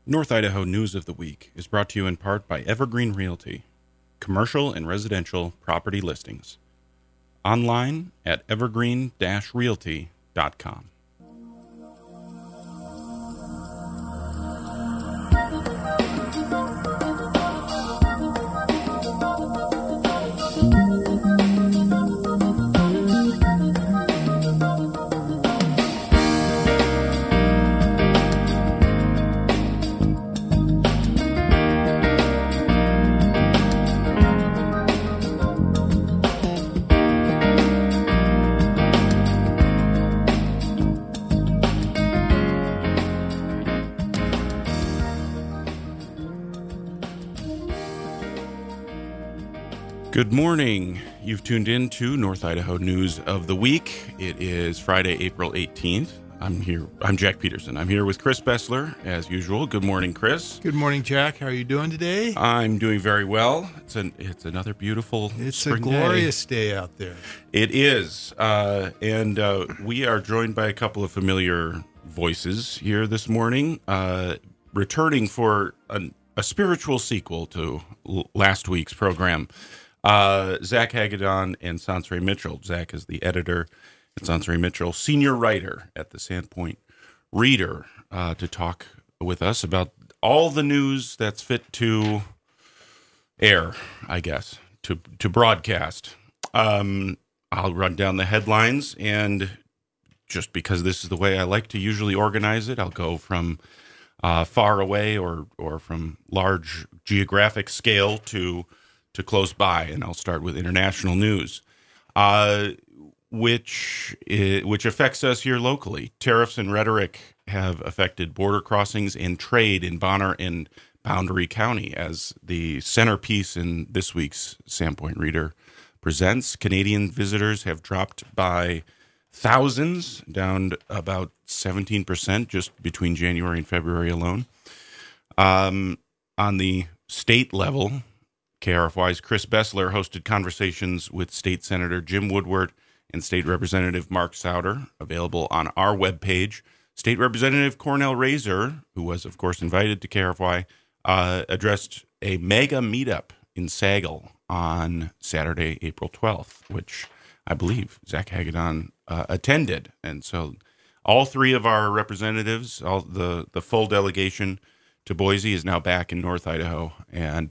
North Idaho News of the Week is brought to you in part by Evergreen Realty, commercial and residential property listings. Online at evergreen-realty.com. Good morning. You've tuned in to North Idaho News of the Week. It is Friday, April 18th. I'm Jack Peterson. I'm here with Chris Bessler, as usual. Good morning, Chris. Good morning, Jack. How are you doing today? I'm doing very well. It's another beautiful It's spring a glorious day out there. It is. And we are joined by a couple of familiar voices here this morning, returning for a spiritual sequel to last week's program. Zach Hagedorn and Sansari Mitchell. Zach is the editor, and Sansari Mitchell, senior writer at the Sandpoint Reader, to talk with us about all the news that's fit to air, I guess, to broadcast. I'll run down the headlines, and just because this is the way I like to usually organize it, I'll go from far away or from large geographic scale to close by, and I'll start with international news, which affects us here locally. Tariffs and rhetoric have affected border crossings and trade in Bonner and Boundary County. As the centerpiece in this week's Sandpoint Reader presents, Canadian visitors have dropped by thousands, down about 17% just between January and February alone. On the state level, KRFY's Chris Bessler hosted conversations with State Senator Jim Woodward and State Representative Mark Souder, available on our webpage. State Representative Cornell Razor, who was, of course, invited to KRFY, addressed a mega meetup in Sagal on Saturday, April 12th, which I believe Zach Hagedorn attended. And so all three of our representatives, all the full delegation to Boise, is now back in North Idaho and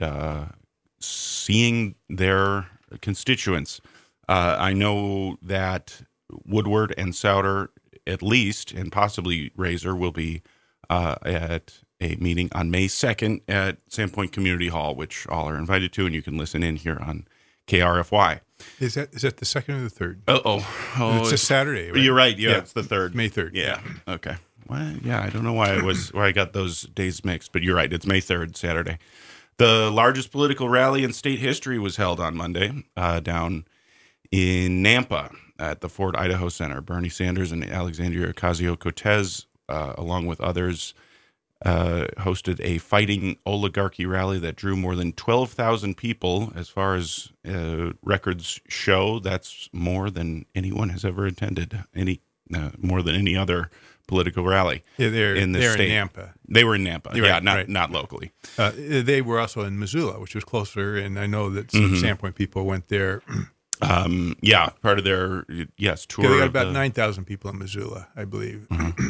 seeing their constituents. I know that Woodward and Souder, at least, and possibly Razor, will be at a meeting on May 2nd at Sandpoint Community Hall, which all are invited to, and you can listen in here on KRFY. Is that the second or the third? Oh, it's a Saturday, right? You're right. Yeah, it's the third. May 3rd. Yeah. Okay. Well, yeah, I don't know why I got those days mixed, but you're right. It's May 3rd, Saturday. The largest political rally in state history was held on Monday down in Nampa at the Ford Idaho Center. Bernie Sanders and Alexandria Ocasio-Cortez, along with others, hosted a fighting oligarchy rally that drew more than 12,000 people. As far as records show, that's more than anyone has ever attended, more than any other political rally. Yeah, they're in Nampa. They were in Nampa. You're yeah, right. not locally. They were also in Missoula, which was closer, and I know that some Sandpoint people went there. Part of their tour. Yeah, they got about 9,000 people in Missoula, I believe.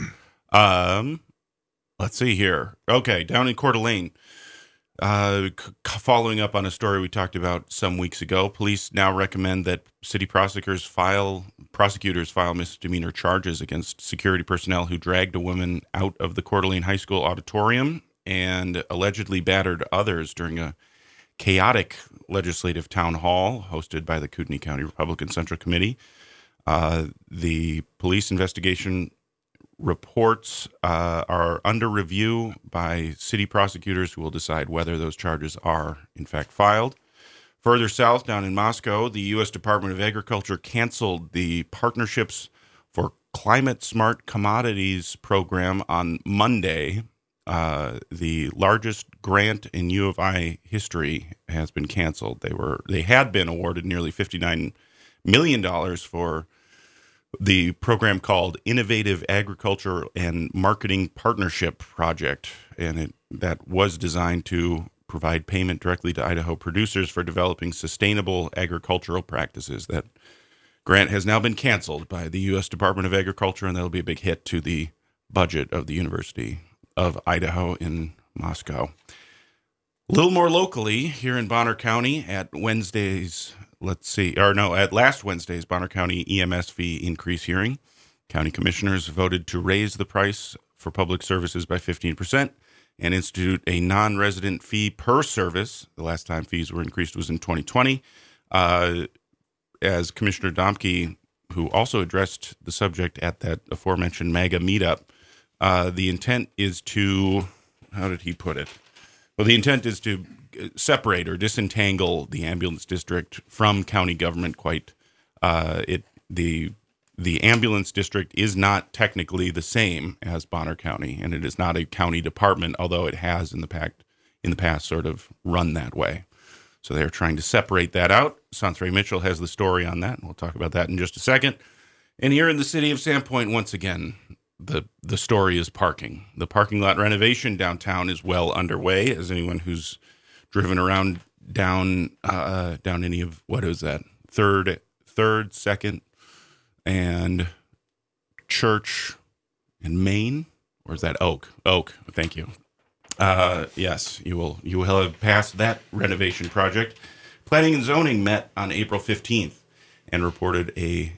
Let's see here. Okay, down in Coeur d'Alene, following up on a story we talked about some weeks ago, police now recommend that city prosecutors file misdemeanor charges against security personnel who dragged a woman out of the Coeur d'Alene High School auditorium and allegedly battered others during a chaotic legislative town hall hosted by the Kootenai County Republican Central Committee. The police investigation reports are under review by city prosecutors who will decide whether those charges are, in fact, filed. Further south, down in Moscow, the U.S. Department of Agriculture canceled the Partnerships for Climate Smart Commodities program on Monday. The largest grant in U of I history has been canceled. They had been awarded nearly $59 million for the program called Innovative Agriculture and Marketing Partnership Project, and that was designed to provide payment directly to Idaho producers for developing sustainable agricultural practices. That grant has now been canceled by the U.S. Department of Agriculture, and that'll be a big hit to the budget of the University of Idaho in Moscow. A little more locally here in Bonner County at last Wednesday's Bonner County EMS fee increase hearing. County commissioners voted to raise the price for public services by 15% and institute a non-resident fee per service. The last time fees were increased was in 2020. As Commissioner Domke, who also addressed the subject at that aforementioned MAGA meetup, the intent is to, how did he put it? Well, the intent is to separate or disentangle the ambulance district from county government. The ambulance district is not technically the same as Bonner County, and it is not a county department, although it has in the past sort of run that way. So they're trying to separate that out. Santre Mitchell has the story on that, and we'll talk about that in just a second. And here in the city of Sandpoint, once again, the story is parking. The parking lot renovation downtown is well underway. As anyone who's driven around down any of, what is that, third, second, and Church and Main, or is that Oak? Thank you. Yes, you will have passed that renovation project. Planning and Zoning met on April 15th and reported the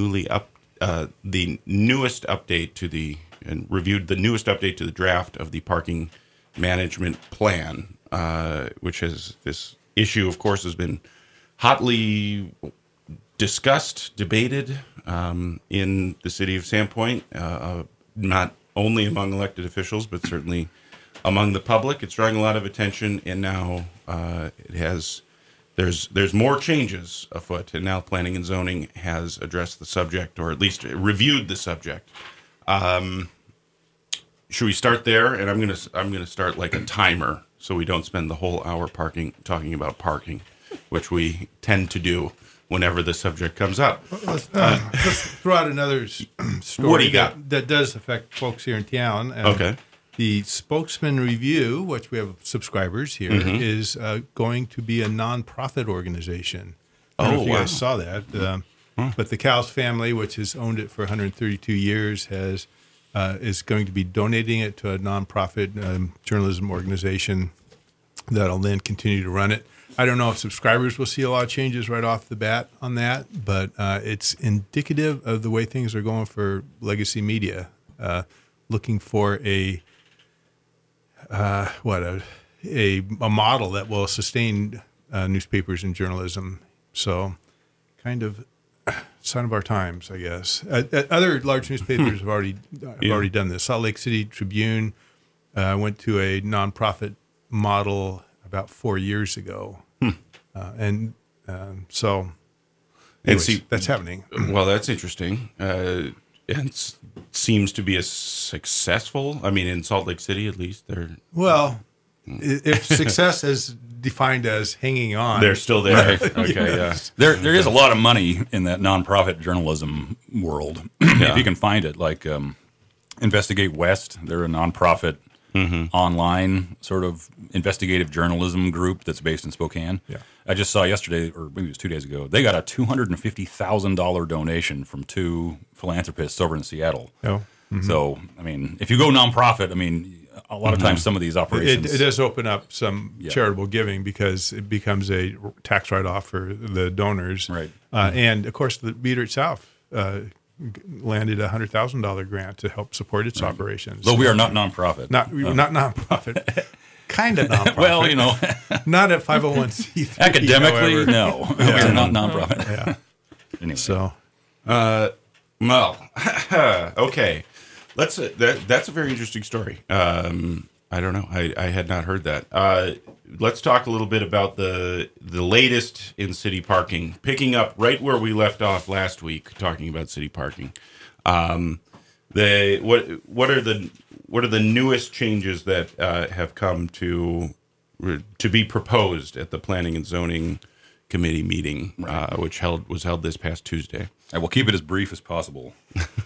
newest update to the draft of the parking management plan, which has, this issue, of course, has been hotly discussed, debated in the city of Sandpoint, not only among elected officials, but certainly among the public. It's drawing a lot of attention, and now there's more changes afoot, and now Planning and Zoning has addressed the subject, or at least reviewed the subject. Should we start there? And I'm gonna start like a timer, so we don't spend the whole hour talking about parking, which we tend to do whenever the subject comes up. Let's throw out another story What do you got? that does affect folks here in town. Okay. The Spokesman Review, which we have subscribers here, is going to be a nonprofit organization. I don't know if you guys saw that. But the Cowles family, which has owned it for 132 years, is going to be donating it to a nonprofit journalism organization that'll then continue to run it. I don't know if subscribers will see a lot of changes right off the bat on that, but it's indicative of the way things are going for legacy media, looking for a model that will sustain newspapers and journalism. So, kind of sign of our times, I guess. Other large newspapers have already done this. Salt Lake City Tribune went to a nonprofit model about 4 years ago, so that's happening. Well, that's interesting. It seems to be a successful. I mean, in Salt Lake City, at least, if success is defined as hanging on, they're still there. Right. Okay, yeah. There is a lot of money in that nonprofit journalism world, if you can find it. Like Investigate West, they're a nonprofit online sort of investigative journalism group that's based in Spokane. Yeah. I just saw yesterday, or maybe it was 2 days ago, they got a $250,000 donation from two philanthropists over in Seattle. Oh. Mm-hmm. So, I mean, if you go nonprofit, I mean, a lot of times some of these operations... It does open up some charitable giving because it becomes a tax write-off for the donors. Right. And, of course, the Beater itself landed a $100,000 grant to help support its operations. Though we are not nonprofit. Not nonprofit. Kind of nonprofit. Well, you know. Not a 501c3. Academically, however. No. We are not nonprofit. Yeah. Anyway. So. Well, okay. That's a very interesting story. I don't know. I had not heard that. Let's talk a little bit about the latest in city parking, picking up right where we left off last week, talking about city parking. What are the newest changes that have come to be proposed at the Planning and Zoning Committee meeting, which was held this past Tuesday? I will keep it as brief as possible.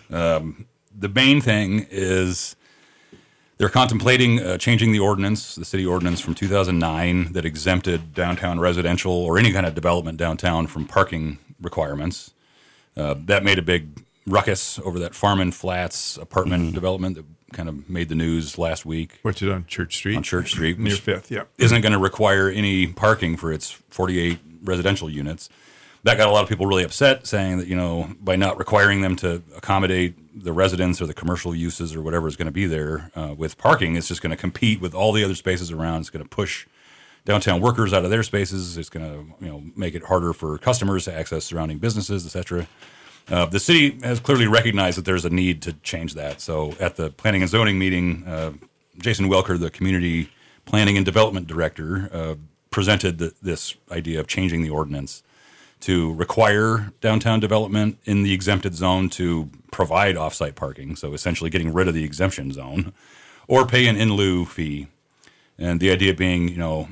The main thing is they're contemplating changing the city ordinance from 2009 that exempted downtown residential or any kind of development downtown from parking requirements. That made a big ruckus over that Farman Flats apartment development that kind of made the news last week. Which is on Church Street. On Church Street. Near 5th, yeah. Isn't going to require any parking for its 48 residential units. That got a lot of people really upset, saying that, by not requiring them to accommodate the residents or the commercial uses or whatever is going to be there with parking, it's just going to compete with all the other spaces around. It's going to push downtown workers out of their spaces. It's going to, make it harder for customers to access surrounding businesses, et cetera. The city has clearly recognized that there's a need to change that. So at the planning and zoning meeting, Jason Welker, the community planning and development director, presented this idea of changing the ordinance to require downtown development in the exempted zone to provide offsite parking. So essentially getting rid of the exemption zone or pay an in lieu fee. And the idea being,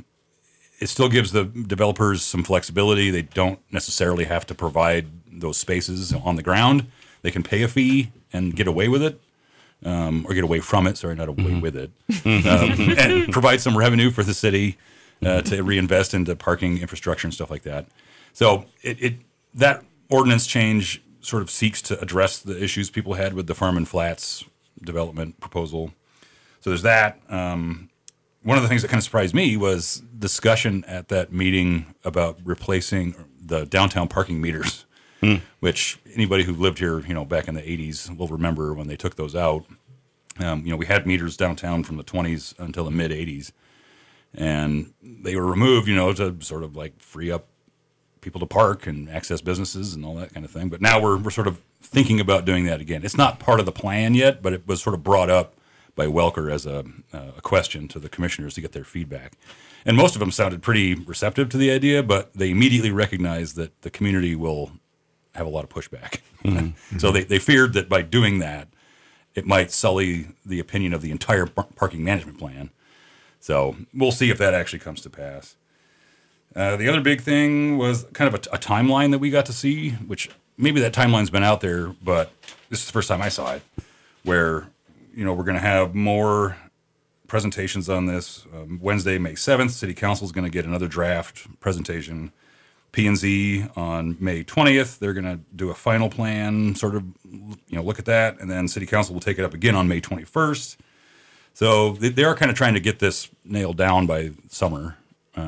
it still gives the developers some flexibility. They don't necessarily have to provide those spaces on the ground. They can pay a fee and get away with it, or get away from it. Sorry, not away with it, and provide some revenue for the city to reinvest into parking infrastructure and stuff like that. So that ordinance change sort of seeks to address the issues people had with the Farman Flats development proposal. So there's that. One of the things that kind of surprised me was discussion at that meeting about replacing the downtown parking meters, which anybody who lived here, back in the 80s will remember when they took those out. We had meters downtown from the 20s until the mid 80s, and they were removed, to sort of like free up people to park and access businesses and all that kind of thing. But now we're sort of thinking about doing that again. It's not part of the plan yet, but it was sort of brought up by Welker as a question to the commissioners to get their feedback. And most of them sounded pretty receptive to the idea, but they immediately recognized that the community will have a lot of pushback. Mm-hmm. So they feared that by doing that, it might sully the opinion of the entire parking management plan. So we'll see if that actually comes to pass. The other big thing was kind of a timeline that we got to see, which maybe that timeline's been out there, but this is the first time I saw it, where we're going to have more presentations on this. Wednesday, May 7th, City Council is going to get another draft presentation. P&Z on May 20th, they're going to do a final plan, sort of, look at that, and then City Council will take it up again on May 21st. So they are kind of trying to get this nailed down by summer.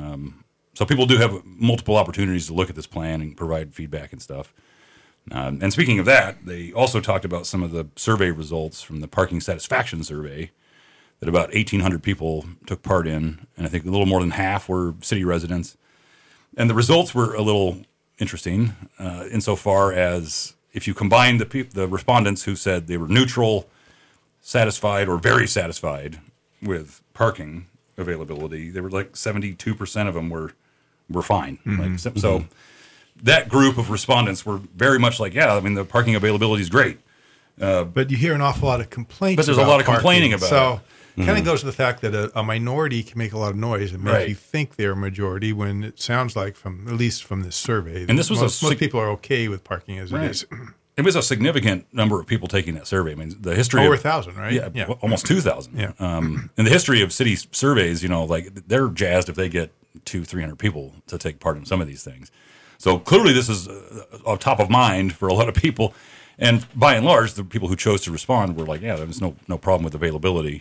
So people do have multiple opportunities to look at this plan and provide feedback and stuff. And speaking of that, they also talked about some of the survey results from the parking satisfaction survey that about 1,800 people took part in, and I think a little more than half were city residents. And the results were a little interesting insofar as if you combine the respondents who said they were neutral, satisfied, or very satisfied with parking availability, they were like 72% of them were fine. Mm-hmm. So that group of respondents were very much like, the parking availability is great. But you hear an awful lot of complaints. But there's a lot of complaining about it. So it kind of goes to the fact that a minority can make a lot of noise and make you think they're a majority when it sounds like, at least from this survey, and this was most people are okay with parking as it is. It was a significant number of people taking that survey. I mean, the history over 1,000, right? Yeah, almost 2,000. Yeah. In the history of city surveys, they're jazzed if they get 200-300 people to take part in some of these things. So clearly, this is top of mind for a lot of people. And by and large, the people who chose to respond were like, there's no problem with availability.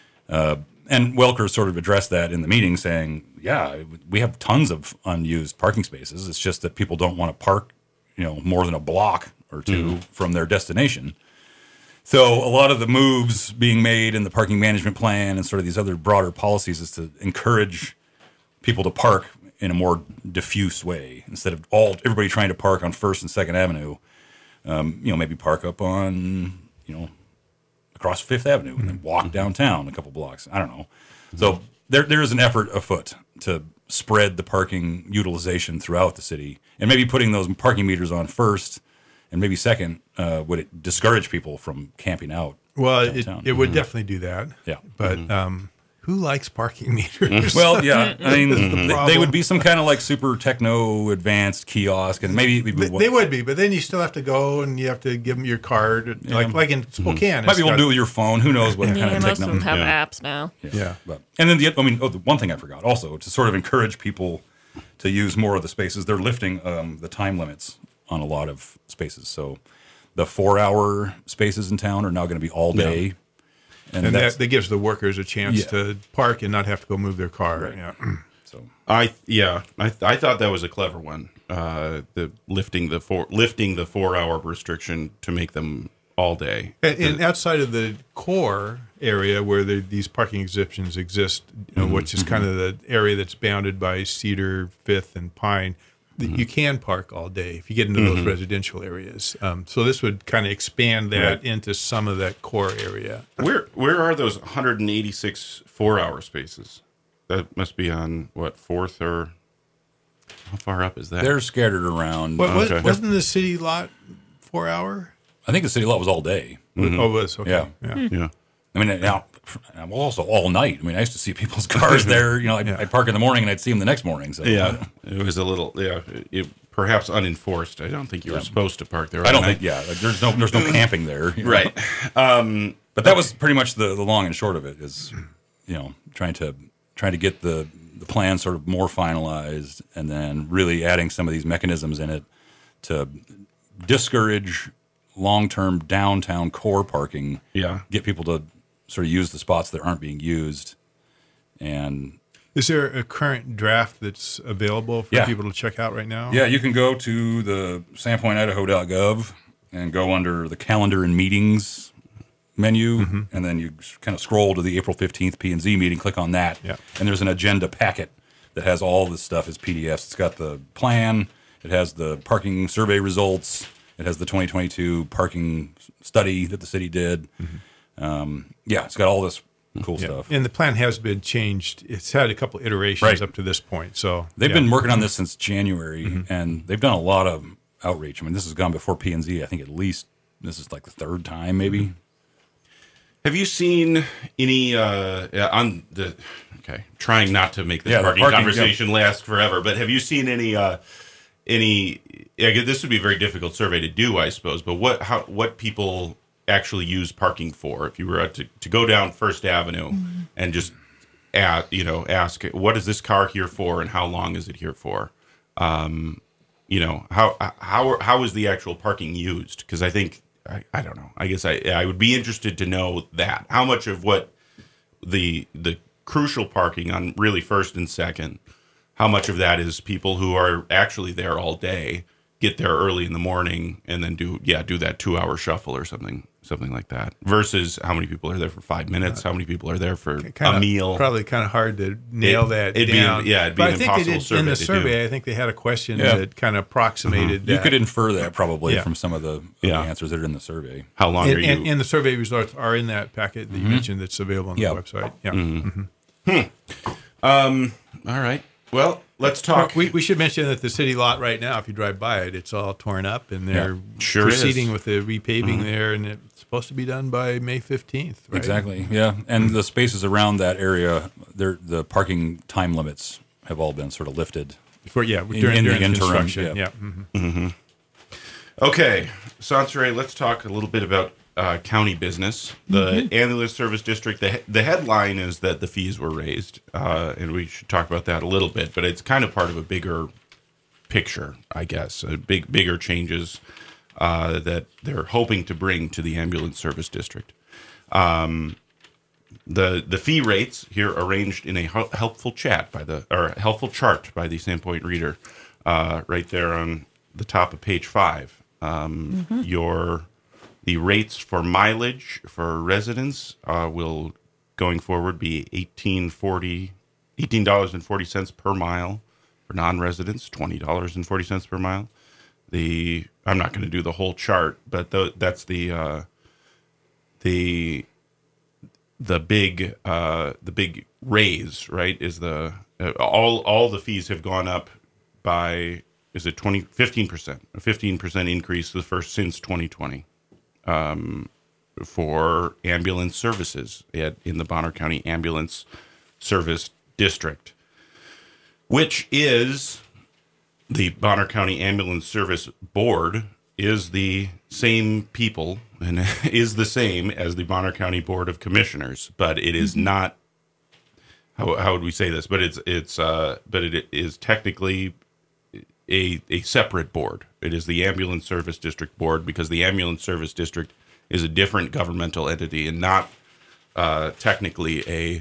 And Welker sort of addressed that in the meeting, saying, we have tons of unused parking spaces. It's just that people don't want to park, more than a block or two from their destination. So a lot of the moves being made in the parking management plan and sort of these other broader policies is to encourage people to park in a more diffuse way instead of everybody trying to park on 1st and 2nd Avenue. Maybe park up on, across 5th Avenue and then walk downtown a couple blocks. I don't know. So there is an effort afoot to spread the parking utilization throughout the city, and maybe putting those parking meters on 1st and maybe 2nd would it discourage people from camping out. Well, it would definitely do that. Yeah. But who likes parking meters? Well, yeah, I mean, they problem. would be some kind of like super techno advanced kiosk, and maybe They would be, but then you still have to go and you have to give them your card, like in Spokane. might be able to do it with your phone. Who knows what kind Yeah, of most of techno? them have apps now. Yeah. But, and then the one thing I forgot also to sort of encourage people to use more of the spaces. They're lifting the time limits on a lot of spaces. So the 4-hour spaces in town are now going to be all day. And that gives the workers a chance to park and not have to go move their car. Right. Yeah. So I thought that was a clever one. The lifting the 4-hour restriction to make them all day. And outside of the core area where these parking exemptions exist, which is kind of the area that's bounded by Cedar, Fifth, and Pine, you can park all day if you get into those residential areas. So this would kind of expand that into some of that core area. Where are those 186 4-hour spaces? That must be on what, 4th or how far up is that? they're scattered around. Wasn't the city lot 4-hour? I think the city lot was all day. Oh, it was. Okay. Yeah. I mean, now also all night. I mean, I used to see people's cars there. I'd park in the morning and I'd see them the next morning. So Yeah, it was a little perhaps unenforced. I don't think you were supposed to park there. I don't think. Yeah, like, there's no camping there. Right. But that was pretty much the long and short of it. Is trying to get the plan sort of more finalized, and then really adding some of these mechanisms in it to discourage long-term downtown core parking. Yeah. Get people to sort of use the spots that aren't being used. And is there a current draft that's available for people to check out right now? Yeah, you can go to the sandpointidaho.gov and go under the calendar and meetings menu, and then you kind of scroll to the April 15th P&Z meeting, click on that, and there's an agenda packet that has all this stuff as PDFs. It's got the plan, it has the parking survey results, it has the 2022 parking study that the city did. It's got all this cool stuff. And the plan has been changed. It's had a couple iterations up to this point. So they've been working on this since January, and they've done a lot of outreach. I mean, this has gone before P&Z. I think at least this is like the third time, maybe. Have you seen any on the? Okay, trying not to make this parking conversation last forever, but have you seen any? This would be a very difficult survey to do, I suppose. But what people actually use parking for? If you were to go down First Avenue and just ask what is this car here for and how long is it here for? How is the actual parking used? Because I think. I don't know. I guess I would be interested to know that. How much of what the crucial parking on really First and Second, how much of that is people who are actually there all day, get there early in the morning, and then do that 2-hour shuffle or something like that, versus how many people are there for 5 minutes, how many people are there for a meal. Probably kind of hard to nail that down. It'd be an impossible survey in the survey, I think they had a question that kind of approximated that. You could infer that probably from some of the answers that are in the survey. How long are you? And the survey results are in that packet that you mentioned that's available on the website. All right. Well, let's talk. We should mention that the city lot right now, if you drive by it, it's all torn up, and they're proceeding with the repaving there, and it's supposed to be done by May 15th. Right? Exactly. Yeah, and the spaces around that area, the parking time limits have all been sort of lifted. During the interim. construction. Okay, Sansere, let's talk a little bit about county business. The ambulance service district, the headline is that the fees were raised, and we should talk about that a little bit, but it's kind of part of a bigger picture, I guess, bigger changes that they're hoping to bring to the ambulance service district. The fee rates here arranged in a helpful chart by the Sandpoint Reader, right there on the top of page 5. The rates for mileage for residents will going forward be $18.40 per mile. For non-residents, $20.40 per mile. I'm not going to do the whole chart, but that's the big raise, right? Is the all the fees have gone up by 15%, a 15% increase since 2020 for ambulance services in the Bonner County Ambulance Service District, which is the Bonner County Ambulance Service Board, is the same people and is the same as the Bonner County Board of Commissioners, but it is not. How would we say this? But it is technically a separate board. It is the Ambulance Service District Board, because the Ambulance Service District is a different governmental entity and not technically a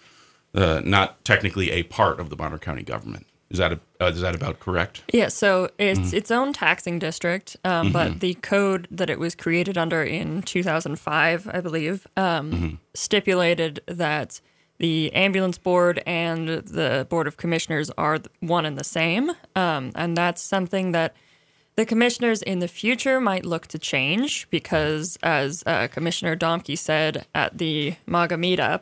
part of the Bonner County government. Is that about correct? Yeah, so it's its own taxing district, but the code that it was created under in 2005, I believe, stipulated that the ambulance board and the Board of Commissioners are one and the same, and that's something that the commissioners in the future might look to change, because as Commissioner Domke said at the MAGA meetup,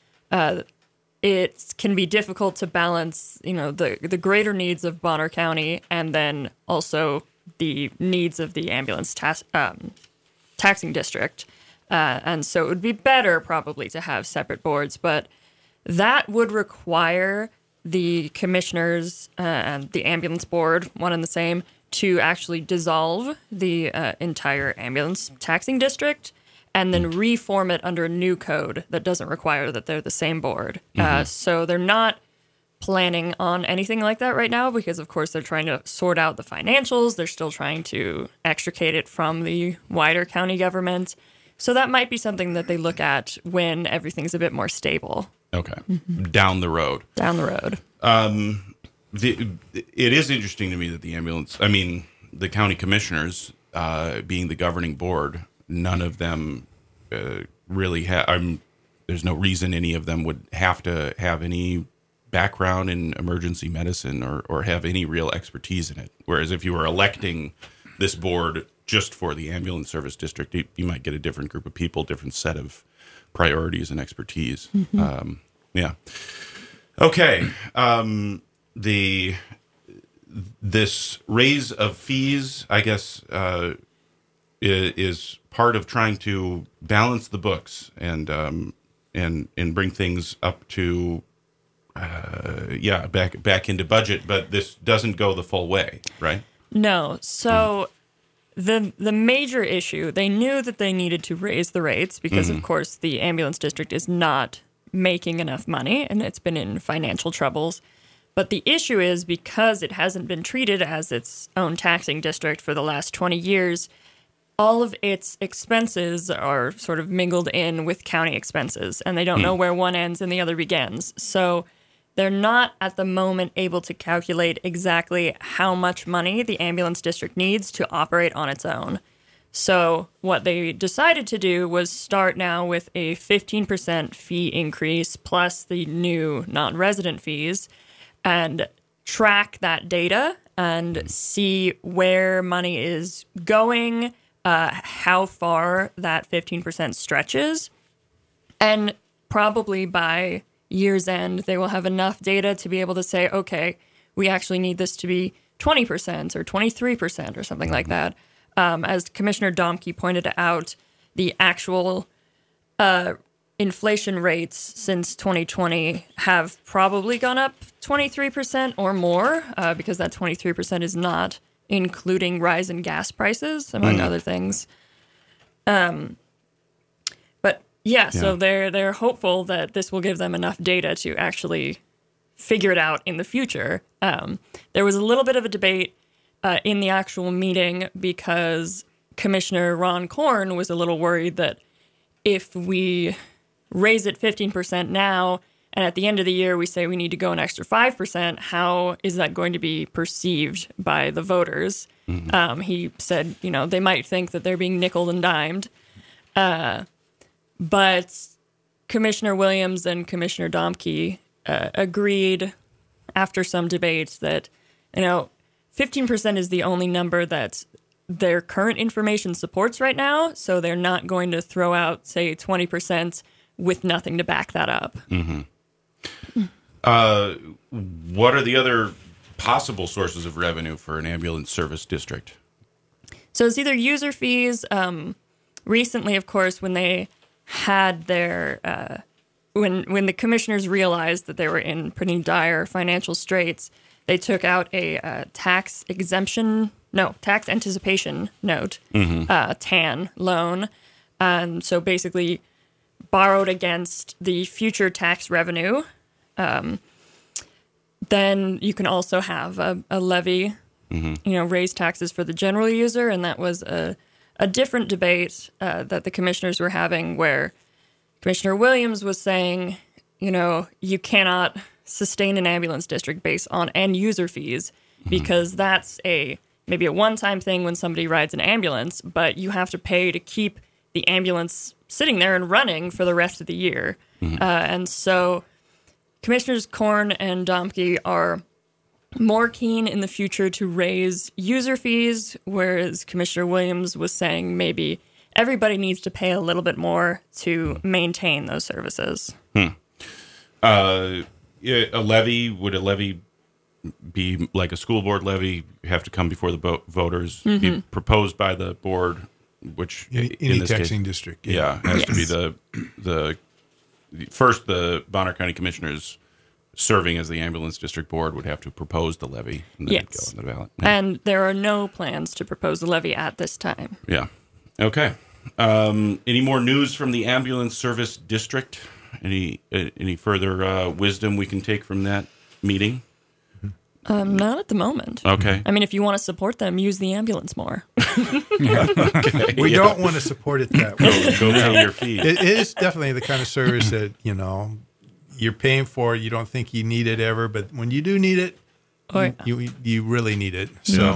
it can be difficult to balance, the greater needs of Bonner County and then also the needs of the ambulance taxing district. And so it would be better probably to have separate boards, but that would require the commissioners and the ambulance board, one and the same, to actually dissolve the entire ambulance taxing district and then reform it under a new code that doesn't require that they're the same board. So they're not planning on anything like that right now because, of course, they're trying to sort out the financials. They're still trying to extricate it from the wider county government. So that might be something that they look at when everything's a bit more stable. Okay. Down the road. Down the road. It is interesting to me that the county commissioners, being the governing board, none of them really have. There's no reason any of them would have to have any background in emergency medicine or have any real expertise in it. Whereas if you were electing this board just for the ambulance service district, you might get a different group of people, different set of priorities and expertise. Yeah. Okay. This raise of fees, I guess, is part of trying to balance the books and bring things up to back into budget. But this doesn't go the full way, right? No. So the major issue, they knew that they needed to raise the rates because, of course, the ambulance district is not making enough money and it's been in financial troubles. But the issue is because it hasn't been treated as its own taxing district for the last 20 years, all of its expenses are sort of mingled in with county expenses, and they don't know where one ends and the other begins. So they're not at the moment able to calculate exactly how much money the ambulance district needs to operate on its own. So what they decided to do was start now with a 15% fee increase plus the new non-resident fees and track that data and see where money is going, how far that 15% stretches. And probably by year's end, they will have enough data to be able to say, okay, we actually need this to be 20% or 23% or something like that. As Commissioner Domke pointed out, the actual inflation rates since 2020 have probably gone up 23% or more, because that 23% is not including rise in gas prices, among other things. But so they're hopeful that this will give them enough data to actually figure it out in the future. There was a little bit of a debate in the actual meeting because Commissioner Ron Korn was a little worried that if we raise it 15% now and at the end of the year we say we need to go an extra 5%, how is that going to be perceived by the voters? He said, they might think that they're being nickeled and dimed. But Commissioner Williams and Commissioner Domke agreed after some debates that, 15% is the only number that their current information supports right now, so they're not going to throw out, say, 20% with nothing to back that up. What are the other possible sources of revenue for an ambulance service district? So it's either user fees. Recently, of course, when they had their when the commissioners realized that they were in pretty dire financial straits, they took out a tax anticipation note, TAN loan. So basically borrowed against the future tax revenue. Then you can also have a levy, raise taxes for the general user. And that was a different debate that the commissioners were having, where Commissioner Williams was saying, you cannot sustain an ambulance district based on end user fees, because that's maybe a one-time thing when somebody rides an ambulance, but you have to pay to keep the ambulance sitting there and running for the rest of the year. And so Commissioners Korn and Domke are more keen in the future to raise user fees, whereas Commissioner Williams was saying maybe everybody needs to pay a little bit more to maintain those services. Would a levy be like a school board levy? Have to come before the voters, be proposed by the board, which any taxing district. Has to be the first. The Bonner County Commissioners serving as the ambulance district board would have to propose the levy, and then it'd go on the ballot. And there are no plans to propose the levy at this time. Yeah. Okay. Any more news from the ambulance service district? Any further wisdom we can take from that meeting? Not at the moment. Okay. I mean, if you want to support them, use the ambulance more. We don't want to support it that way. Go pay your fee. It is definitely the kind of service that, you're paying for it. You don't think you need it ever, but when you do need it, you really need it.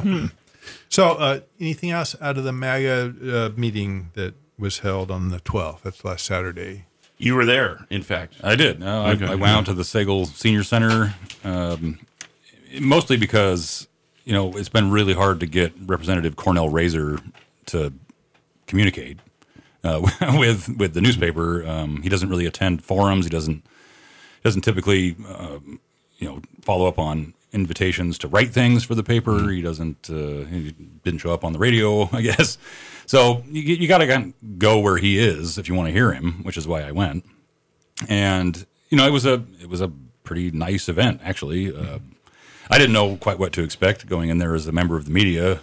So, anything else out of the MAGA meeting that was held on the 12th? That's last Saturday. You were there, in fact. I did. I went out to the Sagal Senior Center, mostly because, it's been really hard to get Representative Cornell Razor to communicate with the newspaper. He doesn't really attend forums. He doesn't typically, follow up on invitations to write things for the paper. He didn't show up on the radio, I guess. So you got to go where he is if you want to hear him, which is why I went. And it was a pretty nice event, actually. I didn't know quite what to expect going in there as a member of the media.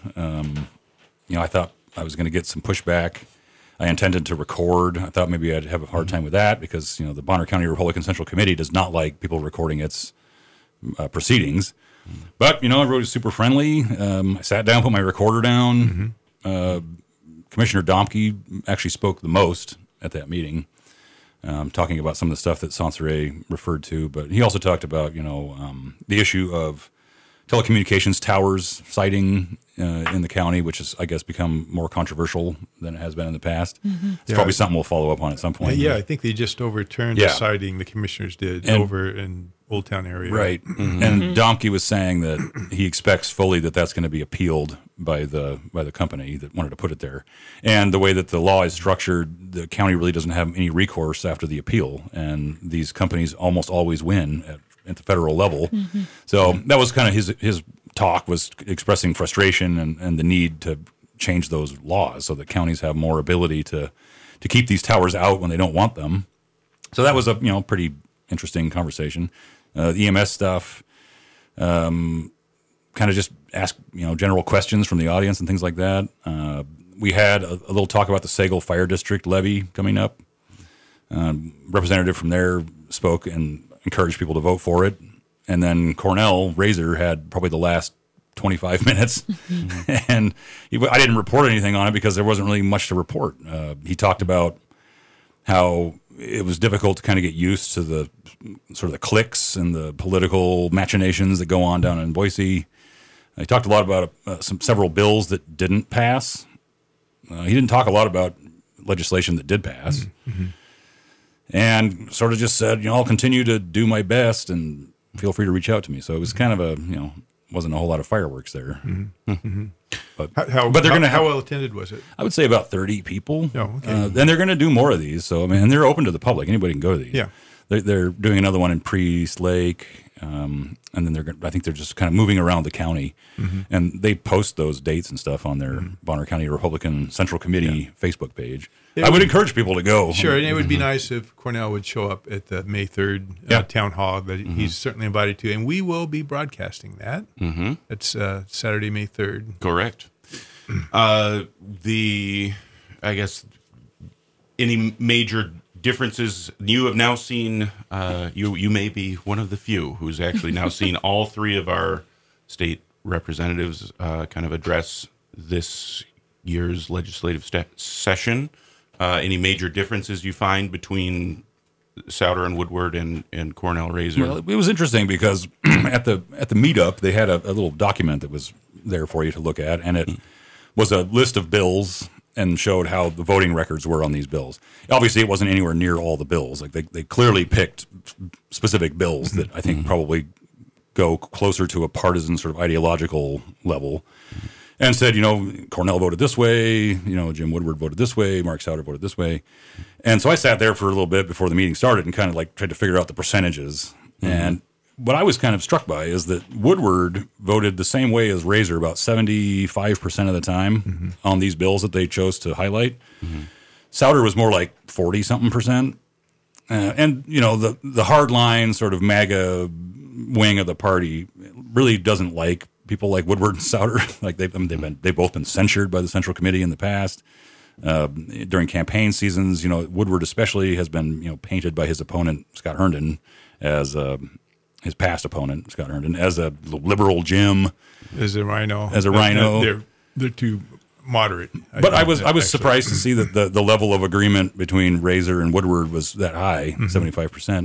I thought I was going to get some pushback. I intended to record. I thought maybe I'd have a hard time with that because the Bonner County Republican Central Committee does not like people recording its proceedings. But everybody was super friendly. I sat down, put my recorder down. Commissioner Domke actually spoke the most at that meeting, talking about some of the stuff that Sansaray referred to. But he also talked about, the issue of telecommunications towers siting in the county, which has, I guess, become more controversial than it has been in the past. It's probably something we'll follow up on at some point. I think they just overturned the siting, the commissioners did, over in Old Town area. Right. And Domke was saying that he expects fully that that's going to be appealed by the company that wanted to put it there. And the way that the law is structured, the county really doesn't have any recourse after the appeal. And these companies almost always win at the federal level. So that was kind of his talk, was expressing frustration and the need to change those laws so that counties have more ability to keep these towers out when they don't want them. So that was a pretty interesting conversation. The EMS stuff, kind of just ask general questions from the audience and things like that. We had a little talk about the Sagal Fire District levy coming up. Representative from there spoke and encouraged people to vote for it. And then Cornell Razor had probably the last 25 minutes. And I didn't report anything on it because there wasn't really much to report. He talked about how it was difficult to kind of get used to the sort of the cliques and the political machinations that go on down in Boise. He talked a lot about several bills that didn't pass. He didn't talk a lot about legislation that did pass. And sort of just said, I'll continue to do my best and feel free to reach out to me. So it was kind of wasn't a whole lot of fireworks there. But how well attended was it? I would say about 30 people. Oh, okay. And they're going to do more of these. So, and they're open to the public. Anybody can go to these. Yeah. They're doing another one in Priest Lake, and then I think they're just kind of moving around the county, and they post those dates and stuff on their Bonner County Republican Central Committee Facebook page. I would encourage people to go. Sure, and it would be nice if Cornell would show up at the May 3rd town hall that he's certainly invited to, and we will be broadcasting that. It's Saturday, May 3rd. Correct. I guess any major differences you have now seen? You may be one of the few who's actually now seen all three of our state representatives kind of address this year's legislative session. Any major differences you find between Souder and Woodward and Cornell Razor? Well, it was interesting because at the meetup they had a little document that was there for you to look at, and it was a list of bills and showed how the voting records were on these bills. Obviously, it wasn't anywhere near all the bills. Like they clearly picked specific bills that I think probably go closer to a partisan sort of ideological level, and said, Cornell voted this way, Jim Woodward voted this way, Mark Souder voted this way. And so I sat there for a little bit before the meeting started and kind of like tried to figure out the percentages. And what I was kind of struck by is that Woodward voted the same way as Razor about 75% of the time on these bills that they chose to highlight. Souder was more like 40-something%. And, the hardline sort of MAGA wing of the party really doesn't like people like Woodward and Souder. Like they've both been censured by the Central Committee in the past. During campaign seasons, Woodward especially has been, painted by his opponent, Scott Herndon, as his past opponent, Scott Herndon, as a liberal Jim. As a rhino. They're too moderate. But I was surprised to see that the level of agreement between Razor and Woodward was that high, 75%.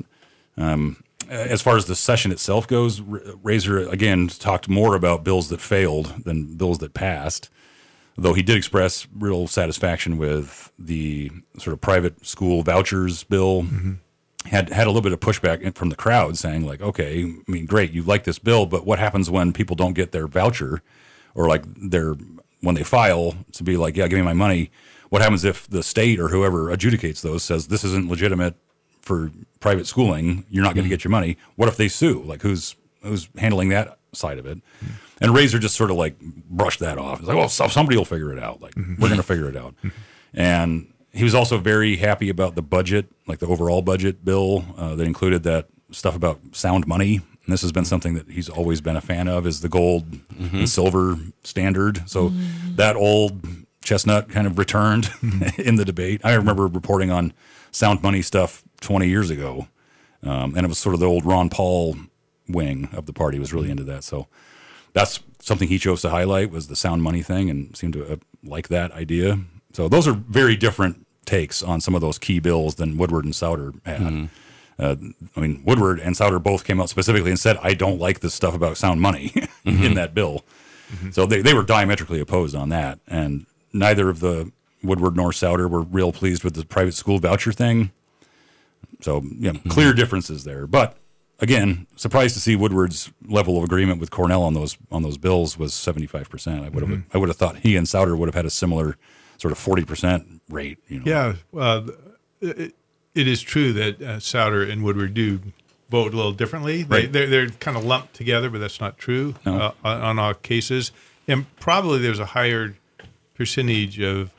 As far as the session itself goes, Razor, again, talked more about bills that failed than bills that passed, though he did express real satisfaction with the sort of private school vouchers bill. Had a little bit of pushback from the crowd saying, like, okay, I mean, great, you like this bill, but what happens when people don't get their voucher or like when they file to be like, yeah, give me my money? What happens if the state or whoever adjudicates those says this isn't legitimate for private schooling, you're not going to get your money? What if they sue? Like, who's handling that side of it? And Razor just sort of like brushed that off. He's like, well, somebody will figure it out. Like, we're going to figure it out. And he was also very happy about the budget, like the overall budget bill that included that stuff about sound money. And this has been something that he's always been a fan of, is the gold and silver standard. So that old chestnut kind of returned in the debate. I remember reporting on sound money stuff 20 years ago, and it was sort of the old Ron Paul wing of the party was really into that. So that's something he chose to highlight, was the sound money thing, and seemed to like that idea. So those are very different takes on some of those key bills than Woodward and Souder had. I mean, Woodward and Souder both came out specifically and said, I don't like this stuff about sound money in that bill. So they were diametrically opposed on that, and neither of the Woodward nor Souder were real pleased with the private school voucher thing. So, clear differences there. But again, surprised to see Woodward's level of agreement with Cornell on those bills was 75%. I would have thought he and Souder would have had a similar sort of 40% rate. Yeah, it is true that Souder and Woodward do vote a little differently. Right. They're kind of lumped together, but that's not true on all cases. And probably there's a higher percentage of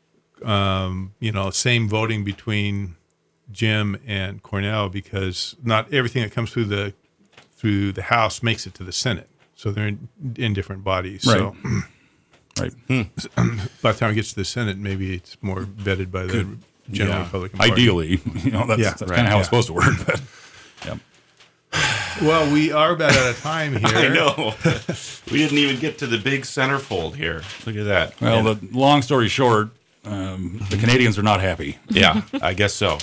same voting between Jim and Cornell, because not everything that comes through the House makes it to the Senate. So they're in different bodies. Right. So, right. By the time it gets to the Senate, maybe it's more vetted by the general Republican Party. Ideally, that's kind of how it's supposed to work. But, Well, we are about out of time here. I know. We didn't even get to the big centerfold here. Look at that. Well, the long story short, the Canadians are not happy. Yeah, I guess so.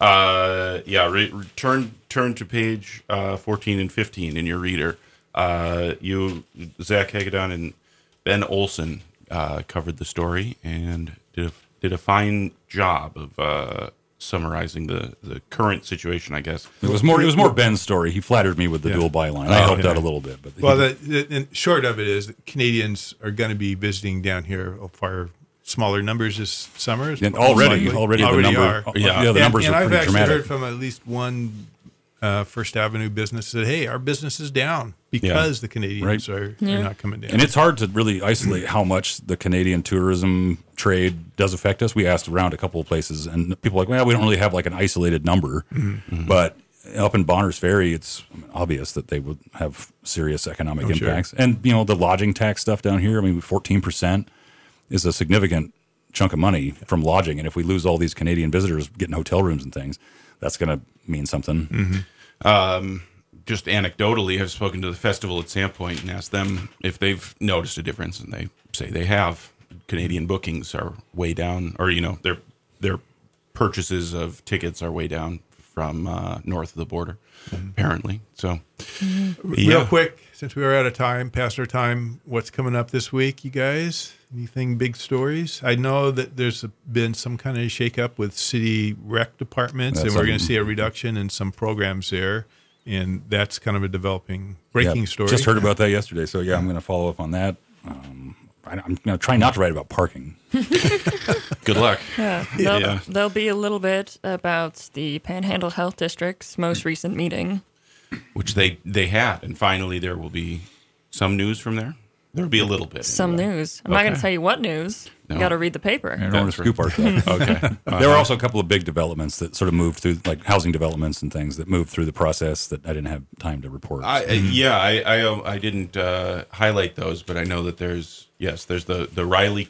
Turn to page 14 and 15 in your reader. Zach Hagedorn and Ben Olson covered the story and did a fine job of summarizing the current situation, I guess. It was more Ben's story. He flattered me with the dual byline. I helped out a little bit. But the short of it is that Canadians are going to be visiting down here smaller numbers this summer. And already the number, are. The numbers and are I've pretty actually dramatic. heard from at least one First Avenue business that, hey, our business is down because the Canadians are not coming down. And it's hard to really isolate how much the Canadian tourism trade does affect us. We asked around a couple of places, and people are like, well, we don't really have like an isolated number. Mm-hmm. But up in Bonners Ferry, it's obvious that they would have serious economic impacts. Sure. And, the lodging tax stuff down here, 14% is a significant chunk of money from lodging. And if we lose all these Canadian visitors getting hotel rooms and things, that's going to mean something. Mm-hmm. Just anecdotally, I've spoken to the festival at Sandpoint and asked them if they've noticed a difference, and they say they have. Canadian bookings are way down, or their purchases of tickets are way down from north of the border, apparently. So, real quick, since we are out of time, past our time, what's coming up this week, you guys? Anything big stories? I know that there's been some kind of shakeup with city rec departments, and we're going to see a reduction in some programs there, and that's kind of a developing breaking story. Just heard about that yesterday, so I'm going to follow up on that. I'm going to try not to write about parking. Good luck. There'll be a little bit about the Panhandle Health District's most recent meeting, which they had, and finally there will be some news from there. There'll be a little bit. Some news. I'm not going to tell you what news. No. You got to read the paper. I don't want to scoop ourselves. Okay. There were also a couple of big developments that sort of moved through, like housing developments and things that moved through the process that I didn't have time to report. I didn't highlight those, but I know that there's the Riley.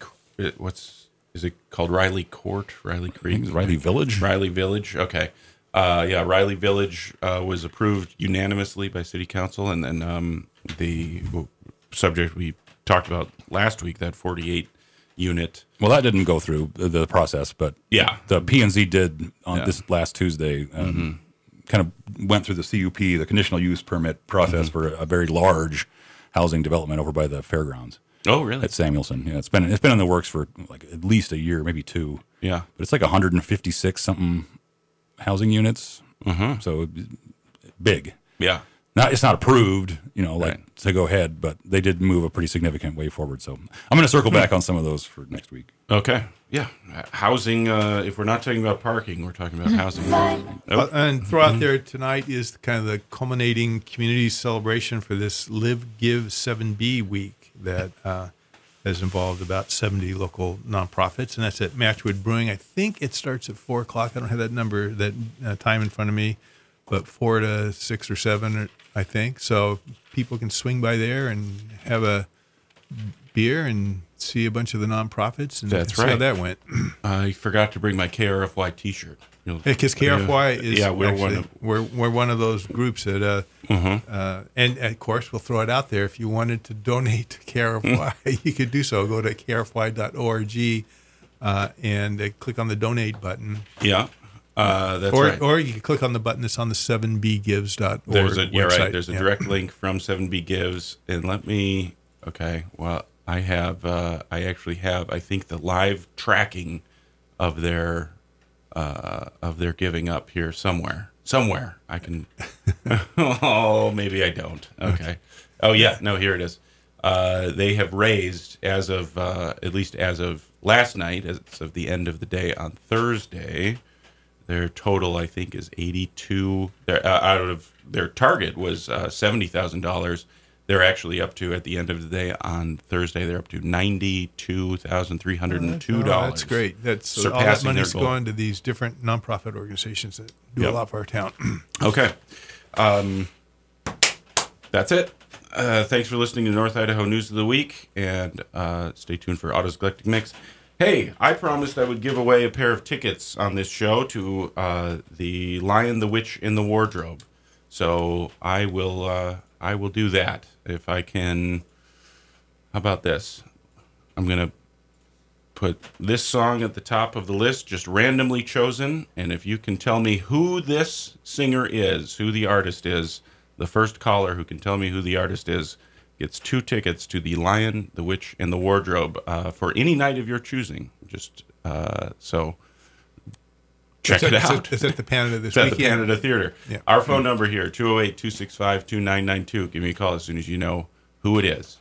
Is it called Riley Court? Riley Creek? Riley Village? Riley Village. Okay. Riley Village was approved unanimously by City Council, and then the subject we talked about last week, that 48 unit. Well, that didn't go through the process, but the P&Z did on this last Tuesday. Kind of went through the CUP, the conditional use permit process for a very large housing development over by the fairgrounds. Oh, really? At Samuelson. Yeah, it's been in the works for like at least a year, maybe two. Yeah, but it's like 156 something housing units. So big. Yeah. It's not approved, to go ahead, but they did move a pretty significant way forward. So I'm going to circle back on some of those for next week. Okay. Yeah. Housing, if we're not talking about parking, we're talking about housing. And throughout there tonight is kind of the culminating community celebration for this Live Give 7B week that has involved about 70 local nonprofits, and that's at Matchwood Brewing. I think it starts at 4 o'clock. I don't have that time in front of me, but 4 to 6 or 7, I think. So people can swing by there and have a beer and see a bunch of the nonprofits and see how that went. I forgot to bring my KRFY T-shirt. Because KRFY is we're one of those groups that and of course we'll throw it out there. If you wanted to donate to KRFY, you could do so. Go to krfy.org and click on the donate button. Yeah. That's right. Or you can click on the button that's on the 7bgives.org website. There's a direct link from 7B Gives. And I actually have, I think, the live tracking of their giving up here somewhere. I can, maybe I don't. Okay. Oh yeah, no, here it is. They have raised at least as of last night, as of the end of the day on Thursday, their total, I think, is 82. Out of their target was $70,000. They're actually up to, at the end of the day on Thursday, they're up to $92,302. That's great. That's all that money's going to these different nonprofit organizations that do a lot for our town. Okay. That's it. Thanks for listening to North Idaho News of the Week, and stay tuned for Otto's Eclectic Mix. Hey, I promised I would give away a pair of tickets on this show to the Lion, the Witch, and the Wardrobe. So I will do that if I can. How about this? I'm going to put this song at the top of the list, just randomly chosen. And if you can tell me who this singer is, who the artist is, the first caller who can tell me who the artist is gets 2 tickets to the Lion, the Witch, and the Wardrobe for any night of your choosing. Just so check it out. It's at the Canada this weekend. It's at the Canada Theater. Yeah. Our phone number here, 208-265-2992. Give me a call as soon as you know who it is.